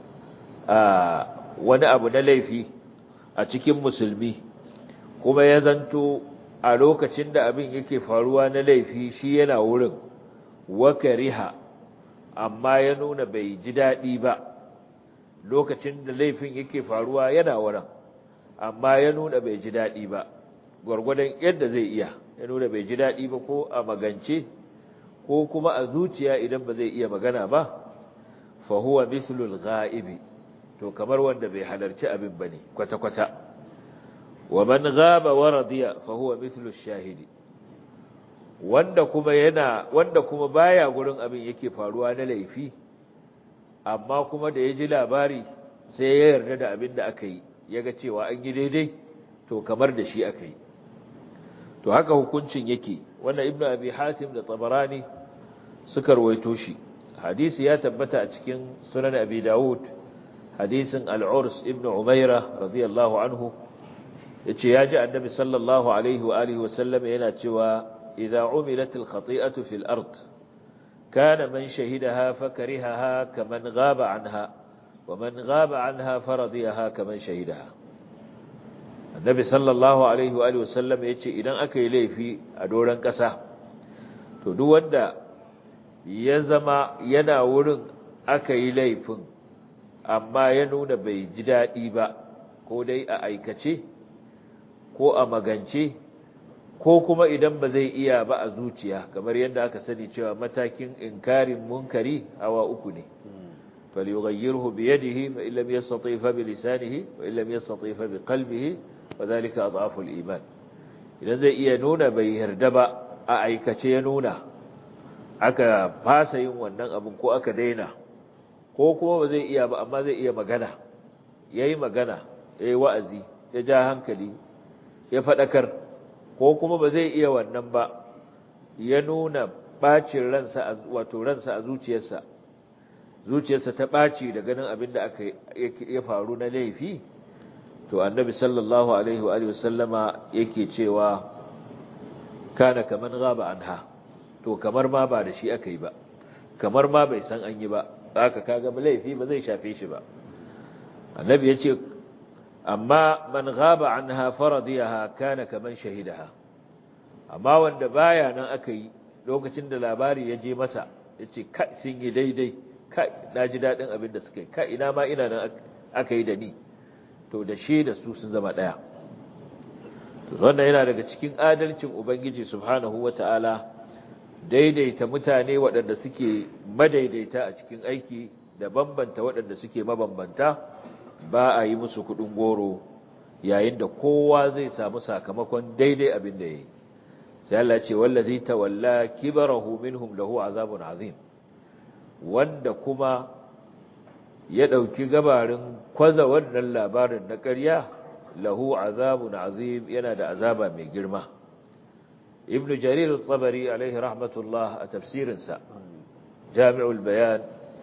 wani abu na laifi a cikin musulmi kuma ya zanto a lokacin da abin yake faruwa na laifi shi yana wurin wakariha amma ya nuna bai ji daɗi ba lokacin da laifin yake faruwa yana wurin amma ya nuna bai ji daɗi ba gwargwadon yadda zai iya ya nuna bai ji daɗi ba ko a magance ko kuma a zuciya idan ba zai iya magana ba fa huwa mislul ghaibi to kamar wanda bai halarci abin bane kwata kwata wa man ghaba wa radiya fa huwa mislu shahidi wanda kuma yana wanda kuma baya gurin abin yake faruwa na laifi amma kuma da ya ji labari sai ya yarda da abin da aka yi yaga cewa an yi daidai to kamar da shi aka yi to haka hukuncin yake wannan ibnu abi hatim da tabarani suka rawaito shi hadisi ya tabbata a cikin sunan abi daud hadisin al-urs ibnu umayra radiyallahu anhu yace yaji annabi sallallahu alaihi wa alihi wa sallam yana cewa idza umilat al-khati'atu fil ard kana man shahidaha fakarihaha kaman ghaba anha wa man ghaba anha faradiyaha kaman shahidaha annabi sallallahu alaihi wa sallam ya ce idan aka yi laifi a doron ƙasa to duk wanda ya zama yana wurin aka yi laifin amma ya nuna bai ji daɗi ba ko dai a aikace ko a magance ko kuma idan ba zai iya ba a zuciya kamar yadda aka sani cewa matakin inkarin munkari hawa uku ne falyughayyirhu bi yadihi fa illam yastati fa bi lisanihi wa illam yastati fa bi qalbihi wa dhalika adhafu al-iman idan zai iya nuna bai yarda ba a aikace ya nuna aka fasa yin wannan abin ko aka daina ko kuma ba zai iya ba amma zai iya magana yayi magana yayi wa'azi ya ja hankali ya fadakar ko kuma ba zai iya wannan ba ya nuna bacin ransa wato ransa a zuciyarsa zuciyarsa ta baci da ganin abin da aka ya faru na laifi to annabi sallallahu alaihi wa alihi wasallama yake cewa kana kaman ghaba anha to kamar ma ba da shi aka yi ba kamar ma bai san an yi ba haka kaga laifi ba zai shafe shi ba annabi yace amma man ghaba anha faradiyaha kana kaman shahidaha amma wanda baya nan aka yi lokacin da labari ya je masa yace kai sun yi daidai kai naji dadin abin da suka yi kai ina ma ina nan aka yi da ni to da shi da su sun zama daya to wannan yana daga cikin adalcin ubangiji subhanahu wataala daidaita mutane waɗanda suke madaidaita a cikin aiki da bambanta waɗanda suke mabambanta ba a yi musu kuɗin goro yayin da kowa zai samu sakamakon daidai abin da ya yi sai Allah ce wallazi tawalla kibarahu minhum lahu azabun azim wanda kuma ya ɗauki gabarin kwaza wannan labarin na ƙarya lahu azabun azim yana da azaba mai girma ibn jarir al-tabari alaihi rahmatullah a tafsirinsa jami'ul bayan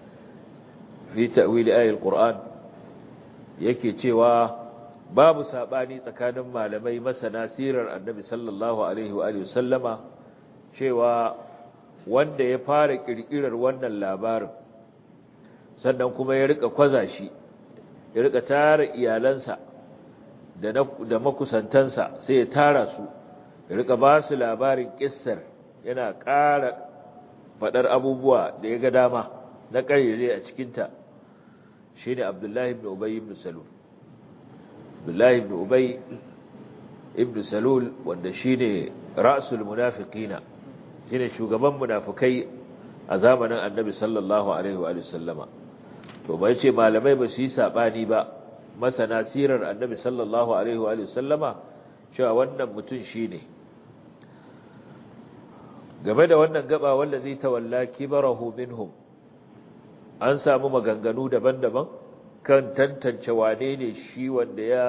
fi ta'wil ayatul qur'an yake cewa babu sabani tsakanin malamai masana sirar annabi sallallahu alaihi wa alihi sallama cewa wanda ya fara kirkirar wannan labarin sannan kuma ya rika kwaza shi ya rika tara iyalansa da da makusantansa sai ya tara su ya rika ba su labarin kissar yana ƙara faɗar abubuwa da ya ga dama na ƙarire a cikinta shi ne abdullahi ibn ubay ibn salul abdullahi ibn ubay ibn salul wanda shi ne ra'sul munafiqina shi ne shugaban munafikai a zamanin annabi sallallahu alaihi wa sallama to bai ce malamai ba su yi saɓani ba masana sirar annabi sallallahu alaihi wa sallama cewa wannan mutum shi ne game da wannan gaba wanda zai tawalla kibarahu minhum an samu maganganu daban-daban kan tantance wane ne shi wanda ya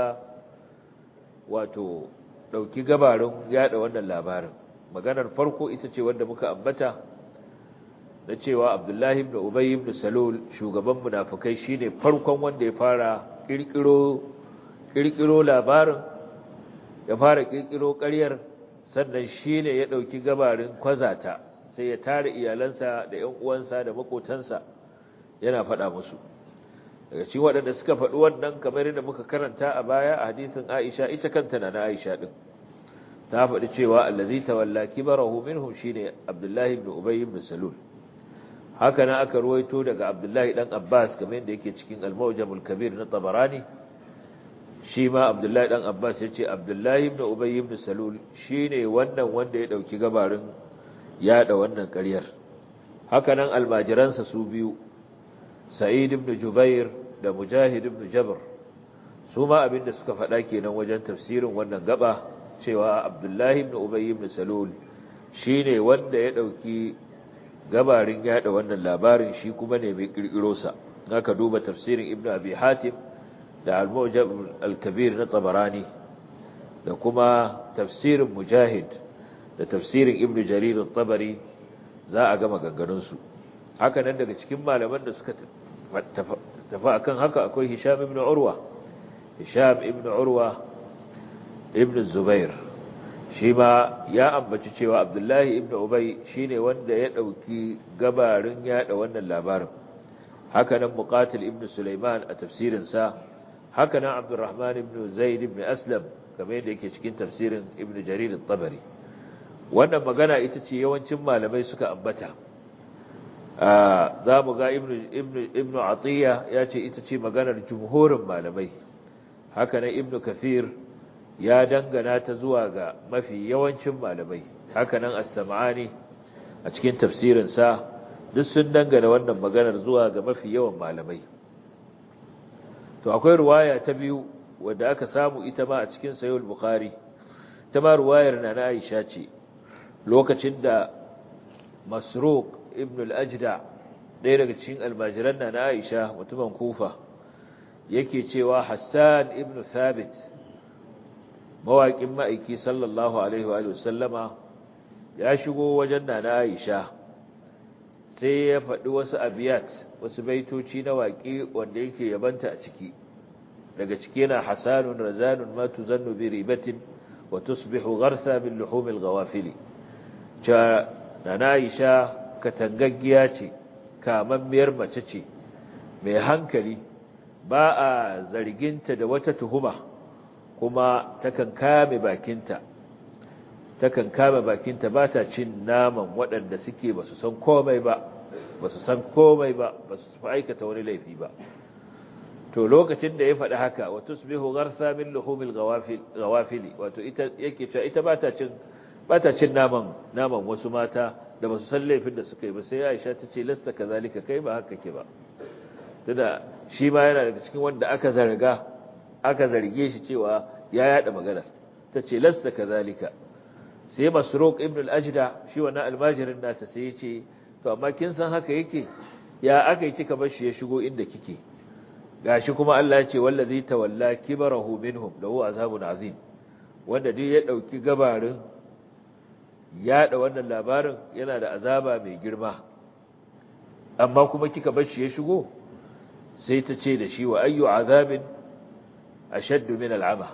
wato dauki gabarin yada wannan labarin maganar farko ita ce wanda muka ambata na cewa Abdullahi ibn Ubay ibn Salul shugaban munafikai shine farkon wanda ya fara kirkiro kirkiro labarin ya fara kirkiro ƙaryar sannan shi ne ya ɗauki gabarin kwazata sai ya tara iyalansa da ‘yan uwansa da makotansa yana faɗa musu daga cikin waɗanda suka faɗi wannan kamar yadda muka karanta a baya a hadisin Aisha ita kanta na Aisha ɗin ta faɗi cewa allazi tawalla kibarahu minhum shine Abdullahi ibn Ubay ibn Salul haka nan aka ruwaito daga Abdullahi dan Abbas kamar yadda yake cikin Al-Mu'jamul Kabir na Tabarani shi ma Abdullahi dan Abbas ya ce Abdullahi ibn Ubay ibn Salul shine wannan wanda ya dauki gabarin yada wannan ƙaryar haka nan almajiransa su biyu Sa'id ibn Jubair da Mujahid ibn Jabr su ma abinda suka faɗa kenan wajen tafsirin wannan gaba cewa Abdullahi ibn Ubay ibn Salul shine wanda ya dauki gabarin yada wannan labarin shi kuma ne mai kirkiro sa haka duba tafsirin Ibn Abi Hatim da al-Mu'jam al-Kabir na Tabarani da kuma tafsirin Mujahid da tafsirin Ibn Jarir al-Tabari za a ga maganganun su haka nan daga cikin malaman da suka tafi akan haka akwai Hisham ibn Urwa Hisham ibn Urwa ibn Zubair shi ma ya ambaci cewa Abdullahi ibn Ubay shine wanda ya dauki gabarin yada wannan labarin haka nan Muqatil ibn Sulaiman a tafsirin sa haka nan Abdurrahman ibn Zaid ibn Aslam kamar yadda yake cikin tafsirin Ibn Jarir al-Tabari wannan magana ita ce yawancin malamai suka ambata za mu ga Ibn Atiyya ya ce ita ce maganar jumhurin malamai haka nan Ibn Kathir ya dangana ta zuwa ga mafi yawancin malamai haka nan As-Sam'ani a cikin tafsirinsa duk sun dangana wannan maganar zuwa ga mafi yawan malamai to akwai ruwaya ta biyu wadda aka samu ita ma a cikin Sahih al-Bukhari ta ma ruwayar na Aisha ce lokacin da Masruq ibn al-Ajda ɗaya daga cikin almajiran na Aisha mutumin Kufa yake cewa Hassan ibn Thabit mawaƙin ma'aiki sallallahu alaihi wa sallama ya shigo wajen na Aisha sai ya faɗi wasu abiyat wasu baitoci na waƙi wanda yake yabanta a ciki daga ciki yana hasanun razanun ma tuzannu bi ribatin wa tusbihu gharsa min luhumil ghawafili cha na Aisha katangaggiya ce kamammiyar mace ce mai hankali ba a zarginta da wata tuhuma kuma takan kame bakinta takan kame bakinta ba ta cin naman waɗanda suke ba su san komai ba ba su san komai ba ba su aikata wani laifi ba to lokacin da ya faɗi haka wa tusbihu gharsa min luhumil ghawafili wato ita yake cewa ita ba ta cin ba ta cin naman naman wasu mata da ba su san laifin da suka yi ba sai Aisha ta ce lassa kazalika kai ba haka ke ba tunda shi ma yana daga cikin wanda aka zarga aka zarge shi cewa ya yada magana ta ce lassa kazalika sai Masruq ibn al-Ajda shi wannan almajirin nata sai ya ce to amma kin san haka yake ya aka yi kika bar shi ya shigo inda kike gashi kuma Allah ya ce wallazi tawalla kibarahu minhum lahu azabun azim wanda duk ya dauki gabarin yada wannan labarin yana da azaba mai girma amma kuma kika bar shi ya shigo sai ta ce da shi wa ayyu azabin ashaddu min al'ama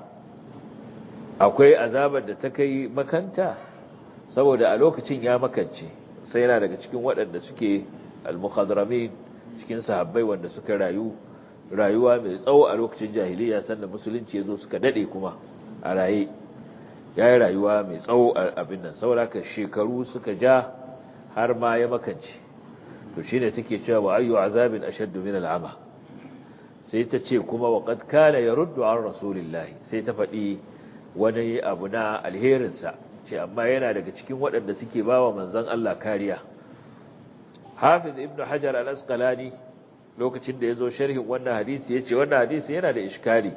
akwai azabar da ta kai makanta saboda a lokacin ya makance sai yana daga cikin waɗanda suke al-mukhadramin cikin sahabbai wanda suka rayu rayuwa mai tsawo a lokacin jahiliya sannan musulunci yazo suka dade kuma a raye yayi rayuwa mai tsawo a abin nan saboda shekaru suka ja har ma ya makance to shine take cewa wa ayyu azabin ashaddu min al'ama sai ta ce kuma wa qad kana yaruddu an rasulillahi sai ta faɗi wani abu na alherinsa ce amma yana daga cikin waɗanda suke bawa manzon Allah kariya Hafiz Ibn Hajar al-Asqalani lokacin da yazo sharhin wannan hadisi yace wannan hadisi yana da iskali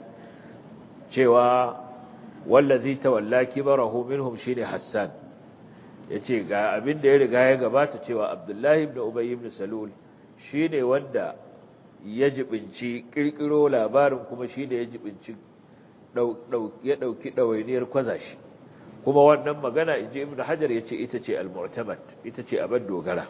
cewa wallazi tawalla kibarahu minhum shine Hassan yace ga abin da ya riga ya gabata cewa Abdullah ibn Ubay ibn Salul shine wanda ya jibinci kirkiro labarin kuma shine ya jibinci ya ɗauki ɗawainiyar kwazashi kuma wannan magana inji Ibn Hajar ya ce ita ce al-mu'tamad ita ce abin dogara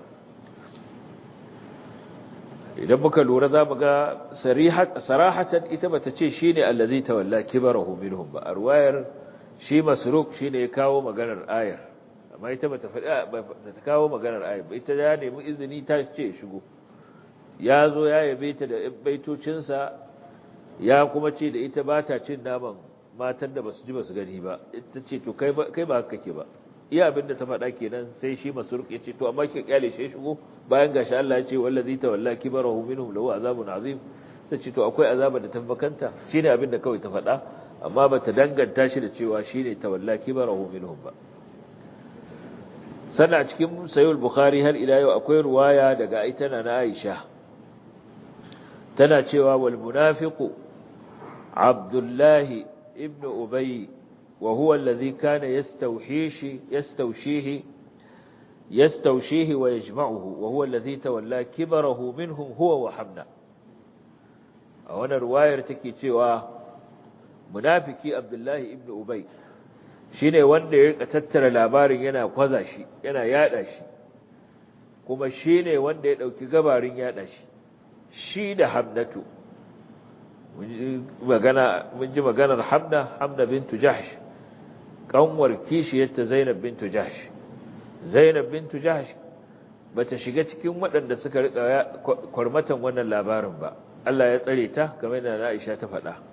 idan muka lura za mu ga sarahatan ita bata ce shi ne allazi tawalla kibarahu minhum ba arwayar shi Masruq shine ya kawo maganar ayar amma ita bata faɗi bata kawo maganar ayar ba ita ya nemi izini ta ce shigo ya zo ya yabe ta da baitocinsa ya kuma ce da ita ba ta cin naman matan da basu ji basu gani ba ita ce to kai ba kai ba haka kake ba iya abinda ta faɗa kenan sai shi Masruq ya ce to amma ki kyale shi shigo bayan gashi Allah ya ce wallazi tawalla kibarahu minhum lahu azabun azim ta ce to akwai azaba da tabbakanta shine abinda kawai ta faɗa amma bata danganta shi da cewa shine tawalla kibarahu minhum ba sannan a cikin sahih bukhari har ila yau akwai ruwaya daga aitana na Aisha tana cewa wal munafiqu Abdullah ibn Ubay wa huwa alladhi kana yastawhishi yastawshihi yastawshihi wa yajma'uhu wa huwa alladhi tawalla kibarahu minhum huwa wa Hamna a wannan ruwayar take cewa munafiki Abdullah ibn Ubay shine wanda ya rika tattara labarin yana kwaza shi yana yada shi kuma shine wanda ya dauki gabarin yada shi shi da Hamnatu mun ji magana mun ji maganar Hamna Hamna bintu Jahsh kanwar kishiyarta Zainab bintu Jahsh Zainab bintu Jahsh bata shiga cikin waɗanda suka rika kwarmatan wannan labarin ba Allah ya tsare ta kamar da Aisha ta faɗa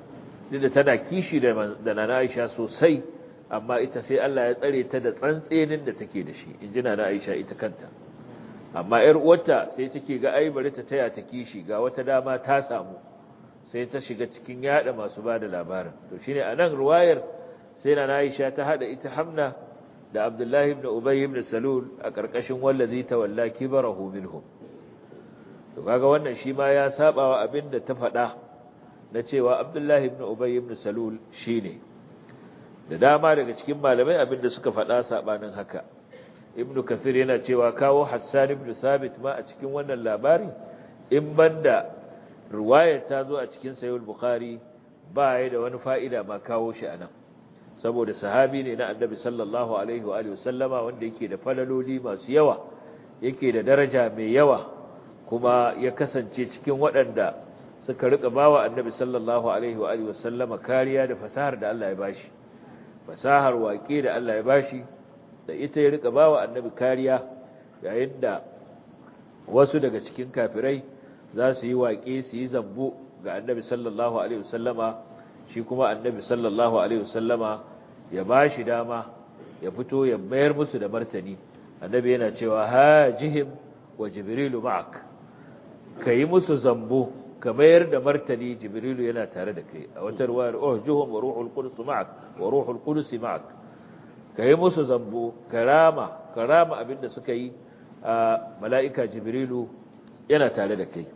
duk da tana kishi da Nana Aisha sosai amma ita sai Allah ya tsare ta da tsantsenin da take da shi inji Nana Aisha ita kanta amma ‘yar uwarta sai take ga ai bari ta taya ta kishi ga wata dama ta samu sai ta shiga cikin yada masu ba da labarin to shine a nan ruwayar sai na Aisha ta hada ita Hamna da Abdullahi ibn Ubay ibn Salul a ƙarƙashin wallazi tawalla kibarahu minhum to kaga wannan shi ma ya saba wa abin da ta faɗa na cewa Abdullahi ibn Ubay ibn Salul shine da dama daga cikin malamai abin da suka faɗa sabanin haka Ibn Kathir yana cewa kawo Hassan ibn Sabit ma a cikin wannan labari in banda riwayar ta zo a cikin Sahih al-Bukhari ba ya da wani fa'ida ma kawo shi anan saboda sahabi ne na Annabi sallallahu alaihi wa alihi wasallama wanda yake da falaloli masu yawa yake da daraja mai yawa kuma ya kasance cikin waɗanda suka rika bawa Annabi sallallahu alaihi wa alihi wasallama kariya da fasahar da Allah ya bashi fasahar waƙe da Allah ya bashi da ita ya rika bawa Annabi kariya yayin da wasu daga cikin kafirai za su yi waƙe su yi zambo ga Annabi sallallahu alaihi wasallama shi kuma Annabi sallallahu alaihi wasallama ya bashi dama ya fito ya mayar musu da martani Annabi yana cewa hajihim wa jibrilu ma'ak kai musu zambo ka mayar da martani jibrilu yana tare da kai a wata ruwayar uhjuhum wa ruhul qudus ma'ak wa ruhul qudus ma'ak kai musu zambo karama karama abinda suka yi a mala'ika jibrilu yana tare da kai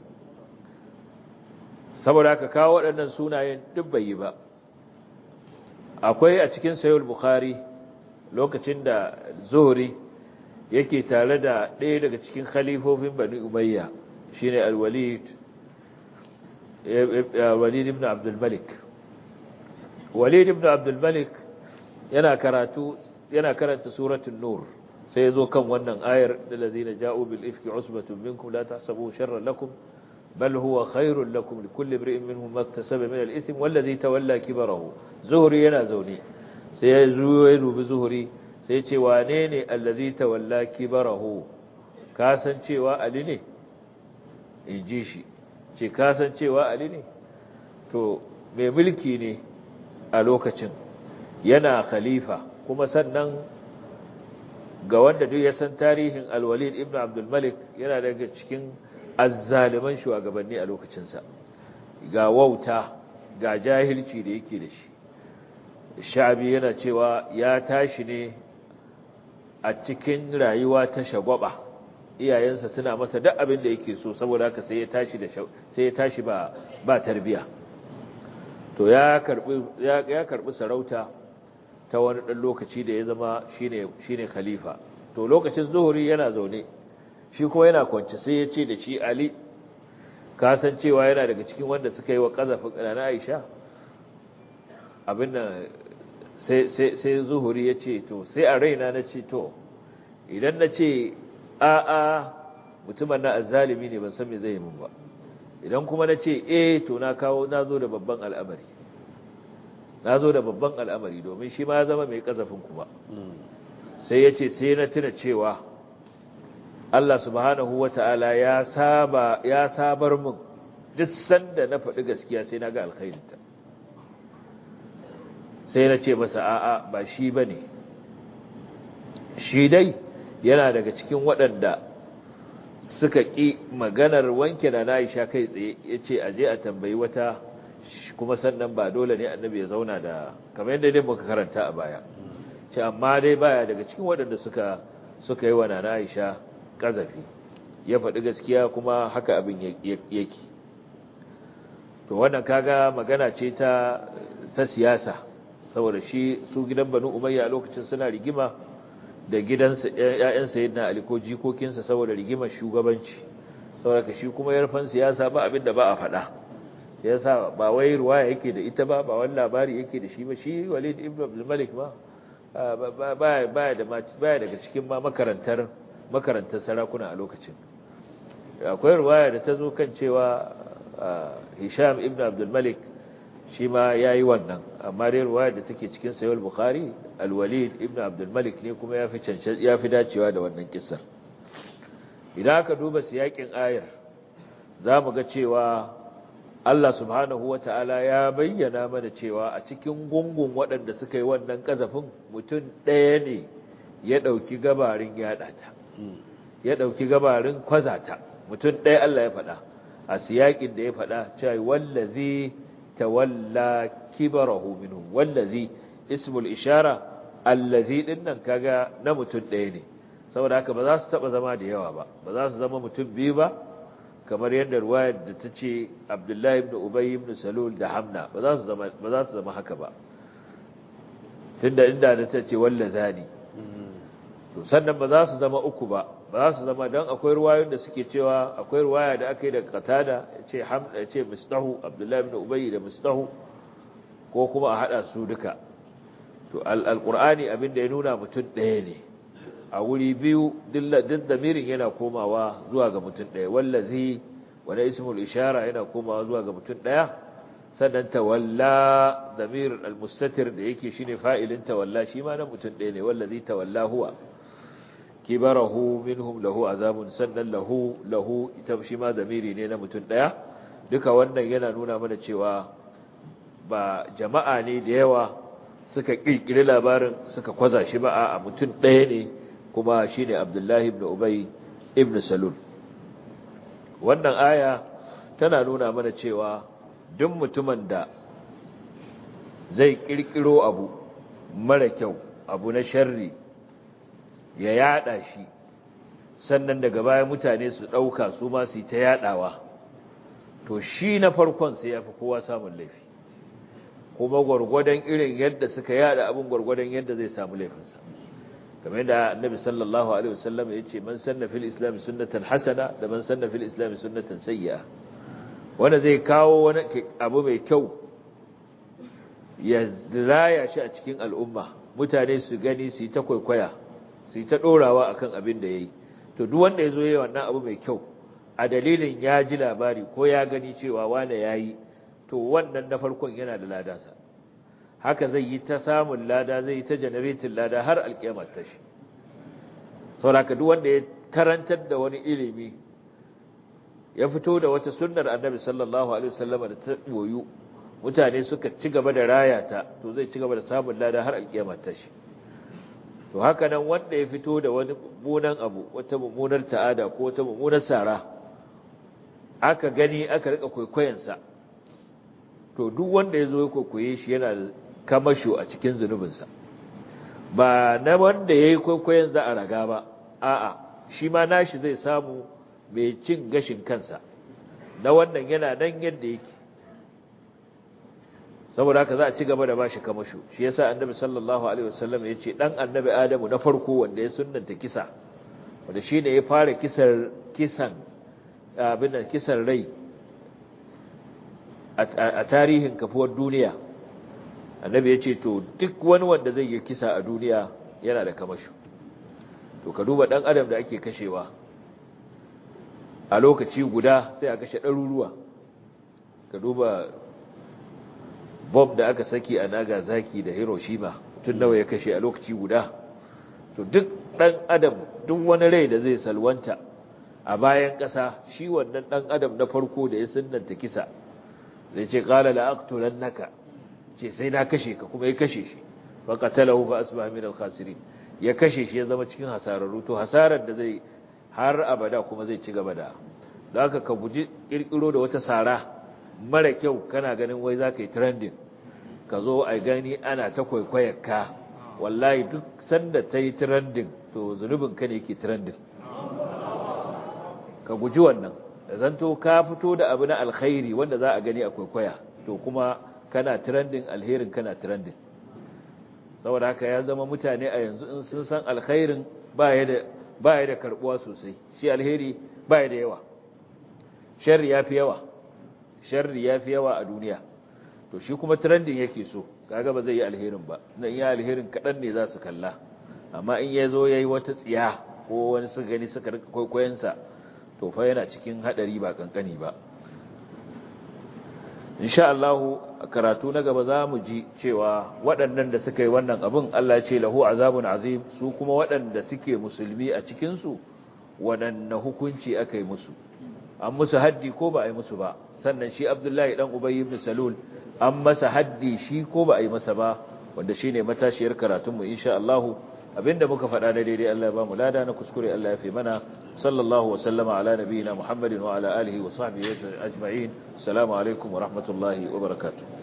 saboda haka kawo waɗannan sunayen duk bai yi ba akwai a cikin Sahih al-Bukhari lokacin da Zuhri yake tare da ɗaya daga cikin khalifofin Bani Umayya shine al-Walid Walid ibn Abdul Malik Walid ibn Abdul Malik yana karatu yana karanta suratul Nur sai yazo kan wannan ayar da ladina ja'u bil ifki usbatun minkum la tahsabu sharran lakum بل هو خير لكم لكل امرئ منهم ما اكتسب من الإثم والذي تولى كبره زهري yana zaune sai ya zo ya dubi zuhuri sai ya ce wane ne allazi tawalla kibarahu ka san cewa ali ne inji shi ce ka san cewa ali ne to mai mulki ne a lokacin yana khalifa kuma sannan ga wanda duk ya san tarihin al-Walid ibn Abdul Malik yana daga cikin azzaliman shugabanni a lokacinsa ga wauta ga jahilci da yake da shi sha'abi yana cewa ya tashi ne a cikin rayuwa ta shagwaba iyayensa suna masa duk abin da yake so saboda haka sai ya tashi da sai ya tashi ba ba tarbiya to ya karbi ya, ya karbi sarauta ta wani dan lokaci da ya zama shine shine khalifa to lokacin zuhuri yana zaune shi kuma yana kwance sai ya ce da shi Ali kasancewa yana daga cikin wanda suka yi wa ƙazafin ƙanana Aisha abin da sai zuhuri ya ce to sai a raina na ce to idan na ce a'a mutumin na azzalimi ne ban san me zai yi mun ba idan kuma na ce eh to na kawo na zo da babban al'amari na zo da babban al'amari domin shi ma ya zama mai ƙazafin kuma sai ya ce sai na tuna cewa Allah subhanahu wa ta'ala ya saba ya sabar mun duk sanda na faɗi gaskiya sai na ga alkhairinta sai na ce masa a'a ba shi bane shi dai yana daga cikin waɗanda suka ƙi maganar wanke da Aisha kai tsaye yace aje a tambayi wata kuma sannan ba dole ne annabi ya zauna da kamar yadda dai muka karanta a baya ce amma dai baya daga cikin waɗanda suka suka yi wa Nana Aisha kazafi ya faɗi gaskiya kuma haka abin yake to wannan kaga magana ce ta ta siyasa saboda shi su gidan Banu Umayya a lokacin suna rigima da gidansa ƴaƴan Sayyidina Ali ko jikokinsa saboda rigimar shugabanci saboda shi kuma yarfan siyasa ba abin da ba a faɗa yasa ba wai ruwaya yake da ita ba ba wani labari yake da shi ba shi Walid ibn Abdul Malik ba baya baya da baya daga cikin ma makarantar makarantar sarakuna a lokacin akwai ruwaya da ta zo kan cewa Hisham ibn Abdul Malik shi ma yayi wannan amma dai ruwaya da take cikin Sahih al-Bukhari al-Walid ibn Abdul Malik ne kuma yafi cancan yafi dacewa da wannan kissar idan aka duba siyakin ayar zamu ga cewa Allah subhanahu wata'ala ya bayyana mana cewa a cikin gungun waɗanda suka yi wannan kazafin mutum ɗaya ne ya ɗauki gabarin yaɗa ta ya ɗauki gabarin kwazata mutum ɗaya Allah ya faɗa a siyakin da ya faɗa cewa wallazi tawalla kibarahu minhum wallazi ismul ishara allazi dinnan kaga na mutum ɗaya ne saboda haka ba za su taba zama da yawa ba ba za su zama mutum biyu ba kamar yadda ruwayar da ta ce Abdullahi ibn Ubay ibn Salul da Hamna ba za su zama ba za su zama haka ba tunda inda da ta ce wallazani to sannan ba za su zama uku ba ba za su zama dan akwai ruwayoyin da suke cewa akwai ruwaya da aka yi da Qatada yace Hamna yace Mistahu Abdullahi ibn Ubay da Mistahu ko kuma a hada su duka to al-Qur'ani abinda ya nuna mutum ɗaya ne a wuri biyu duk damirin yana komawa zuwa ga mutum ɗaya wallazi wani ismul ishara yana komawa zuwa ga mutum ɗaya sannan tawalla damirin almustatir da yake shine fa'ilin tawalla shi ma na mutum ɗaya ne wallazi tawalla huwa kibarahu minhum lahu azabun sannan lahu lahu ita shi ma damiri ne na mutum ɗaya duka wannan yana nuna mana cewa ba jama'a ne da yawa suka kirkiri labarin suka kwaza shi ba a mutum ɗaya ne kuma shi ne Abdullahi ibn Ubay ibn Salul wannan aya tana nuna mana cewa duk mutumin da zai kirkiro abu mara kyau abu na sharri ya yada shi sannan daga baya mutane su dauka su ma su ta yadawa to shi na farkon sai yafi kowa samun laifi kuma gurgurdan irin yadda suka yada abun gurgurdan yadda zai samu laifinsa kamar yadda annabi sallallahu alaihi wasallam ya ce man sanna fil islam sunnatan hasana da man sanna fil islam sunnatan sayyi'a wanda zai kawo wani abu mai kyau ya raya shi a cikin al'umma mutane su gani su yi ta kwaikwaya su yi ta dorawa akan abin da yayi to duk wanda yazo yayi wannan abu mai kyau a dalilin ya ji labari ko ya gani cewa wanda yayi to wannan na farkon yana da ladansa haka zai yi ta samun lada zai yi ta generating lada har alkiyamar ta shi sauraka duk wanda ya karantar da wani ilimi ya fito da wata sunnar annabi sallallahu alaihi wasallam da ta boyu mutane suka ci gaba da rayata to zai ci gaba da samun lada har alkiyamar ta shi to haka nan wanda ya fito da wani mummunan abu wata mummunar ta'ada ko wata mummunar sara aka gani aka rika kwaikwayensa to duk wanda ya zo ya kwaikwaye shi yana kamasho a cikin zunubinsa ba na wanda ya yi kwaikwayon za a raga ba a'a shi ma nashi zai samu mai cin gashin kansa na wannan yana nan yadda yake saboda haka za a ci gaba da bashi kamasho shi yasa annabi sallallahu alaihi wasallam ya ce dan annabi adamu na farko wanda ya sunnanta kisa wanda shine ya fara kisar kisan abin da kisan rai a tarihin kafuwar duniya annabi ya ce to duk wani wanda zai yi kisa a duniya yana da kamasho to ka duba dan adam da ake kashewa a lokaci guda sai a kashe ɗaruruwa ka duba bomb da aka saki a Nagasaki da Hiroshima tun nawa ya kashe a lokaci guda to duk dan adam duk wani rai da zai salwanta a bayan ƙasa shi wannan dan adam na farko da ya sunnanta kisa zai ce qala la aqtulannaka ce sai na kashe ka kuma ya kashe shi fa qatalahu fa asbaha min al-khasirin ya kashe shi ya zama cikin hasararru to hasarar da zai har abada kuma zai ci gaba da haka ka guji kirkiro da wata sara mara kyau kana ganin wai zaka yi trending ka zo ai gani ana ta kwaikwayar ka wallahi duk sanda ta yi trending to zunubin ka ne yake trending ka guji wannan da zanto ka fito da abu na alkhairi wanda za a gani a kwaikwaya to kuma kana trending alherin kana trending saboda haka ya zama mutane a yanzu in sun san alkhairin baya da baya da karbuwa sosai shi alheri baya da yawa sharri yafi yawa sharri yafi yawa a duniya to shi kuma trending yake so kaga ba zai yi alherin ba dan ya alherin kadan ne za su kalla amma in yazo yayi wata tsiya ko wani su gani suka rika kokoyen sa to fa yana cikin hadari ba kankani ba insha Allah a karatu na gaba za mu ji cewa waɗannan da suka yi wannan abin Allah ce lahu azabun azim su kuma waɗanda suke musulmi a cikinsu waɗanne hukunci aka yi musu an musu haddi ko ba a yi musu ba, sannan shi Abdullahi dan Ubay ibn Salul an masa haddi shi ko ba a yi masa ba, wanda shine matashiyar karatunmu insha Allah. Abinda muka faɗa da daidai Allah ya ba mu lada, na kuskure Allah ya fi mana. Sallallahu wa sallama ala nabiyyina Muhammadin wa ala alihi wa sahbihi ajma'in. Assalamu alaikum wa rahmatullahi wa barakatuh.